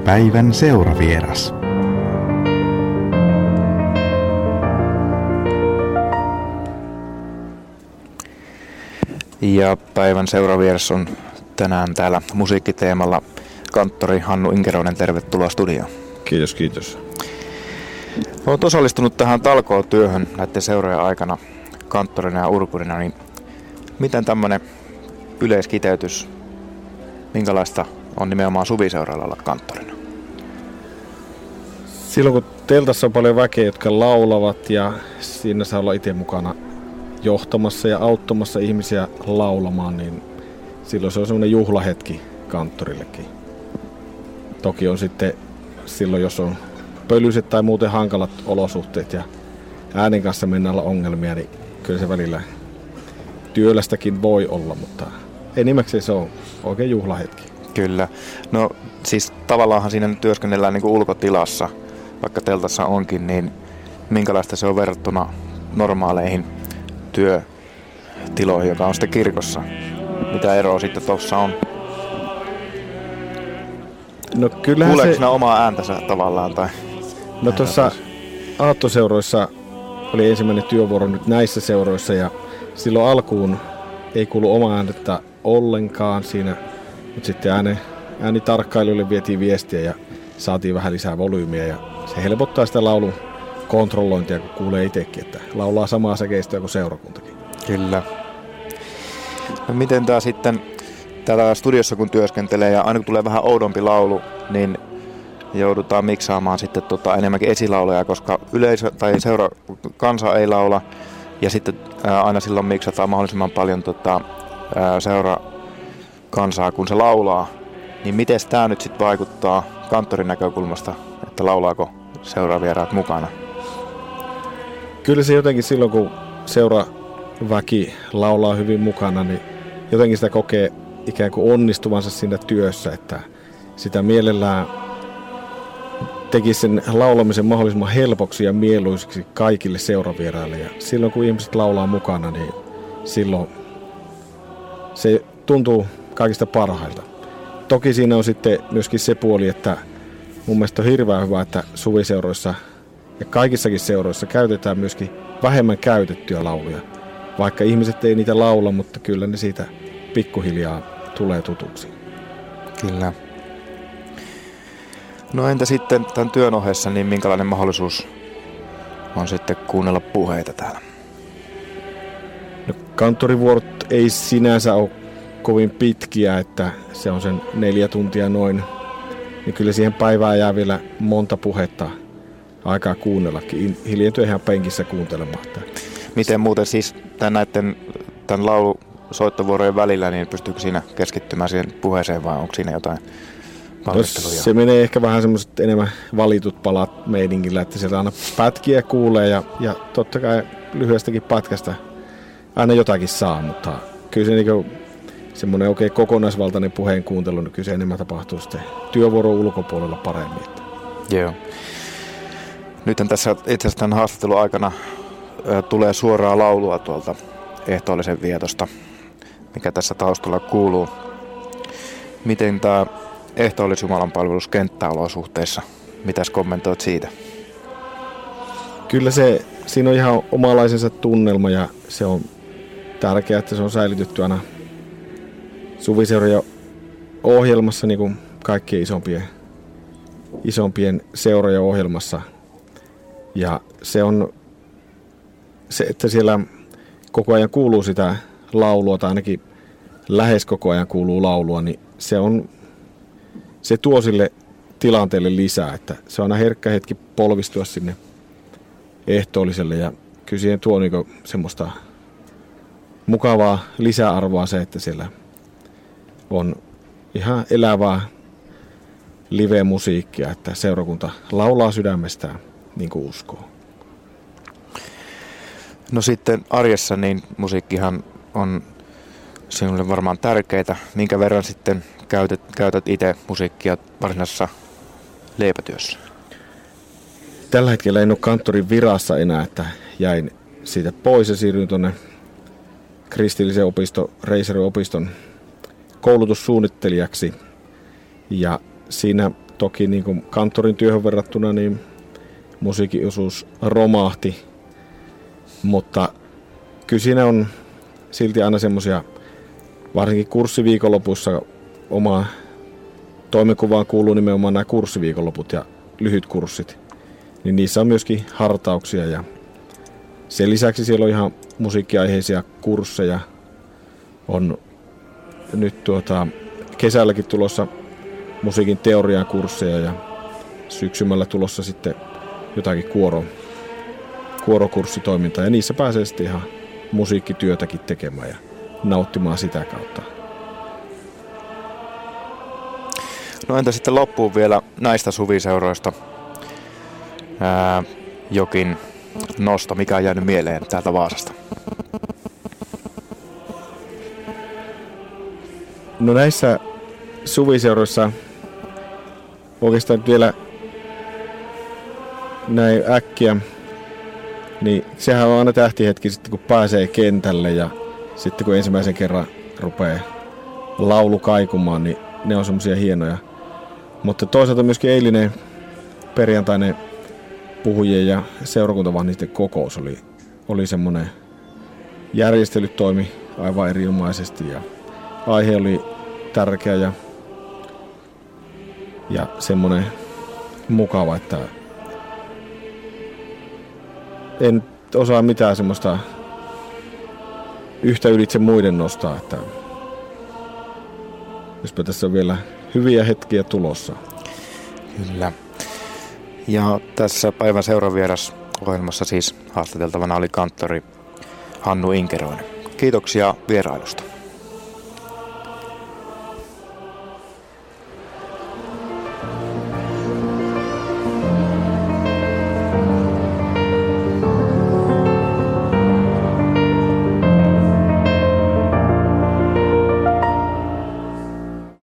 Päivän seuravieras. Ja päivän seuravieras on tänään täällä musiikkiteemalla kanttori Hannu Inkeroinen. Tervetuloa studioon. Kiitos, kiitos. Olet osallistunut tähän talkootyöhön näiden seurojen aikana kanttorina ja urkurina, niin miten tämmöinen yleiskiteytys, minkälaista on nimenomaan suviseuralla olla kanttorina? Silloin kun teltassa on paljon väkeä, jotka laulavat ja siinä saa olla itse mukana johtamassa ja auttamassa ihmisiä laulamaan, niin silloin se on semmoinen juhlahetki kanttorillekin. Toki on sitten silloin, jos on pölyiset tai muuten hankalat olosuhteet ja äänen kanssa mennään olla ongelmia, niin kyllä se välillä työlästäkin voi olla, mutta enimmäkseen se on oikein juhlahetki. Kyllä. No siis tavallaanhan siinä nyt työskennellään niin kuin ulkotilassa, vaikka teltassa onkin, niin minkälaista se on verrattuna normaaleihin työtiloihin, joka on sitten kirkossa? Mitä eroa sitten tuossa on? No kyllähän kuuleeko se... sinä omaa ääntänsä tavallaan? Tai... No tuossa aattoseuroissa oli ensimmäinen työvuoro nyt näissä seuroissa ja silloin alkuun ei kuulu omaa ääntä ollenkaan siinä, mutta sitten äänitarkkailijoille vietiin viestiä ja saatiin vähän lisää volyymiä ja se helpottaa sitä laulun kontrollointia, kun kuulee itsekin, että laulaa samaa säkeistöä kuin seurakuntakin. Kyllä. No miten tämä sitten täällä studiossa kun työskentelee ja aina kun tulee vähän oudompi laulu, niin joudutaan miksaamaan sitten enemmänkin esilauluja, koska yleisö tai kansa ei laula ja sitten aina silloin miksataan mahdollisimman paljon kansaa, kun se laulaa. Niin miten tämä nyt sitten vaikuttaa kanttorin näkökulmasta, että laulaako seuravieraat mukana? Kyllä se jotenkin silloin, kun seuraväki laulaa hyvin mukana, niin jotenkin sitä kokee ikään kuin onnistuvansa siinä työssä, että sitä mielellään tekisi sen laulamisen mahdollisimman helpoksi ja mieluisiksi kaikille seuravieraille. Ja silloin, kun ihmiset laulaa mukana, niin silloin se tuntuu kaikista parhailta. Toki siinä on sitten myöskin se puoli, että mun mielestä on hirveän hyvä, että suviseuroissa ja kaikissakin seuroissa käytetään myöskin vähemmän käytettyjä lauluja. Vaikka ihmiset ei niitä laula, mutta kyllä ne siitä pikkuhiljaa tulee tutuksi. Kyllä. No entä sitten tämän työn ohessa, niin minkälainen mahdollisuus on sitten kuunnella puheita täällä? No, kanttorivuorot ei sinänsä ole kovin pitkiä, että se on sen 4 tuntia noin. Niin kyllä siihen päivään jää vielä monta puhetta aikaa kuunnellakin. Hiljentyy ihan penkissä kuuntelemaan. Miten muuten siis tämän laulusoittovuorojen välillä, niin pystyykö siinä keskittymään siihen puheeseen vai onko siinä jotain valmisteluja? No, se menee ehkä vähän semmoiset enemmän valitut palat meidingillä, että sieltä aina pätkiä kuulee ja totta kai lyhyestäkin pätkästä aina jotakin saa, mutta kyllä se niinku semmoinen oikein kokonaisvaltainen puheen kuuntelu, niin kyllä se enemmän tapahtuu sitten työvuoron ulkopuolella paremmin. Joo. Nythän tässä itse asiassa tämän haastattelun aikana tulee suoraa laulua tuolta ehtoollisen vietosta, mikä tässä taustalla kuuluu. Miten tämä ehtoollis-Jumalan palvelus kenttäolosuhteissa? Mitäs kommentoit siitä? Kyllä siinä on ihan omalaisensa tunnelma ja se on tärkeää, että se on säilytetty aina suviseurojen ohjelmassa, niin kuin kaikkien isompien seurojen ohjelmassa. Ja se on se, että siellä koko ajan kuuluu sitä laulua, tai ainakin lähes koko ajan kuuluu laulua, niin se tuo sille tilanteelle lisää, että se on aina herkkä hetki polvistua sinne ehtoolliselle, ja kyllä siihen tuo niinku semmoista mukavaa lisäarvoa se, että siellä on ihan elävää live-musiikkia, että seurakunta laulaa sydämestään niin kuin uskoo. No sitten arjessa niin musiikkihan on sinulle varmaan tärkeää. Minkä verran sitten käytät itse musiikkia varsinaisessa leipätyössä? Tällä hetkellä en ole kanttorin virassa enää, että jäin siitä pois ja siirryin tuonne kristillisen Reiserin opiston koulutussuunnittelijaksi. Ja siinä Toki niin kuin kanttorin työhön verrattuna niin musiikin osuus romahti, mutta kyllä siinä on silti aina semmoisia, varsinkin kurssiviikonlopuissa omaan toimenkuvaan kuuluu nimenomaan nämä kurssiviikonloput ja lyhyt kurssit, niin niissä on myöskin hartauksia ja sen lisäksi siellä on ihan musiikkiaiheisia kursseja. On nyt kesälläkin tulossa musiikin teorian kursseja ja syksymällä tulossa sitten jotakin kuorokurssitoimintaa ja niissä pääsee sitten ihan musiikkityötäkin tekemään ja nauttimaan sitä kautta. No entä sitten loppuun vielä näistä suviseuroista jokin nosto, mikä on jäänyt mieleen täältä Vaasasta? No näissä suviseuroissa oikeastaan vielä näin äkkiä, niin sehän on aina tähtihetki sitten kun pääsee kentälle ja sitten kun ensimmäisen kerran rupeaa laulu kaikumaan, niin ne on semmoisia hienoja. Mutta toisaalta myöskin eilinen perjantainen puhujien ja seurakuntavahdisten kokous oli semmoinen, järjestelyt toimi aivan erinomaisesti ja aihe oli tärkeä ja semmoinen mukava, että en osaa mitään semmoista yhtä ylitse muiden nostaa, että jospa tässä on vielä hyviä hetkiä tulossa. Kyllä. Ja tässä päivän seuravieras ohjelmassa siis haastateltavana oli kanttori Hannu Inkeroinen. Kiitoksia vierailusta.